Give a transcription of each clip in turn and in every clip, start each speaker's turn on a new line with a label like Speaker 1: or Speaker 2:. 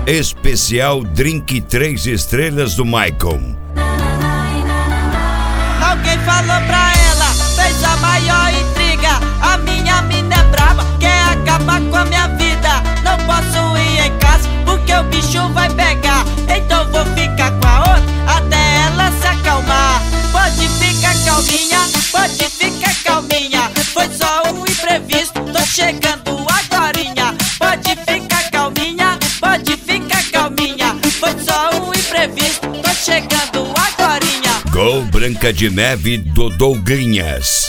Speaker 1: Especial Drink 3 estrelas do Maicon.
Speaker 2: Alguém falou pra ela, fez a maior intriga. A minha mina é braba, quer acabar com a minha vida. Não posso ir em casa porque o bicho vai pegar. Então vou ficar com a outra até ela se acalmar. Pode ficar calminha, pode ficar calminha. Foi só um imprevisto, tô chegando agorinha. Pode ficar calminha, pode ficar calminha. Foi só um imprevisto, tô chegando agorinha.
Speaker 1: Gol Branca de Neve do Douglinhas.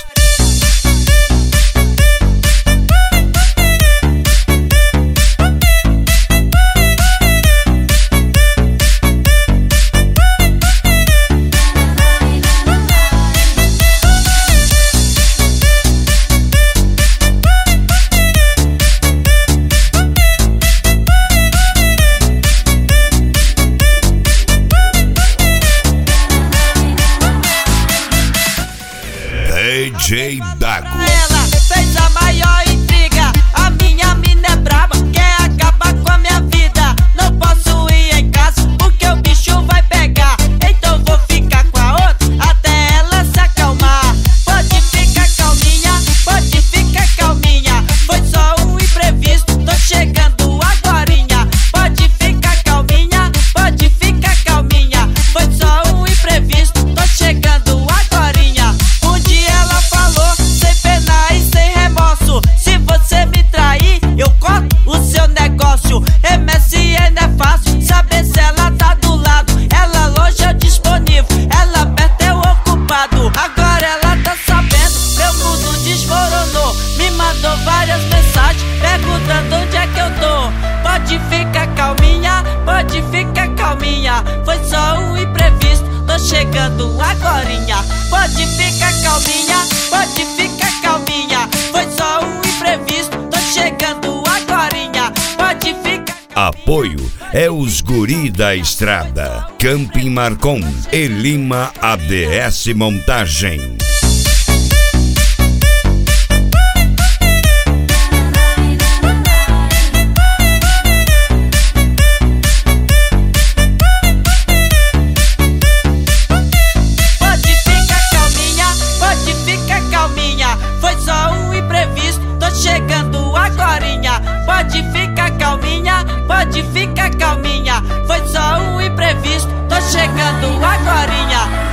Speaker 1: DJ Dago.
Speaker 2: Ela fez a maior intriga. A minha mina é braba, quer acabar com a minha vida. Não posso ir em casa porque o bicho vai pegar. Então vou ficar com a outra até ela se acalmar. Pode ficar calminha, pode ficar calminha. Foi só um imprevisto, tô chegando agorinha. Pode ficar calminha, pode ficar calminha. Foi só um imprevisto, tô chegando agorinha. Um dia ela falou, sem pena e sem remorso: se você me trair, eu corto o seu negócio. MSN é fácil, saber se ela tá do lado. Ela longe é disponível, ela perto é o ocupado. Agora ela tá sabendo, meu mundo desmoronou. Me mandou várias mensagens perguntando onde é que eu tô. Pode ficar calminha, pode ficar calminha. Foi só um imprevisto, tô chegando agorinha. Pode ficar calminha, pode ficar calminha. Foi só um imprevisto, tô chegando agorinha. Pode ficar.
Speaker 1: Apoio é os Guri da Estrada, Camping Marcon e Lima ADS Montagem.
Speaker 2: Pode ficar calminha, pode ficar calminha. Foi só um imprevisto, tô chegando agorinha. Pode ficar calminha, pode ficar calminha. Foi só um imprevisto, tô chegando agorinha.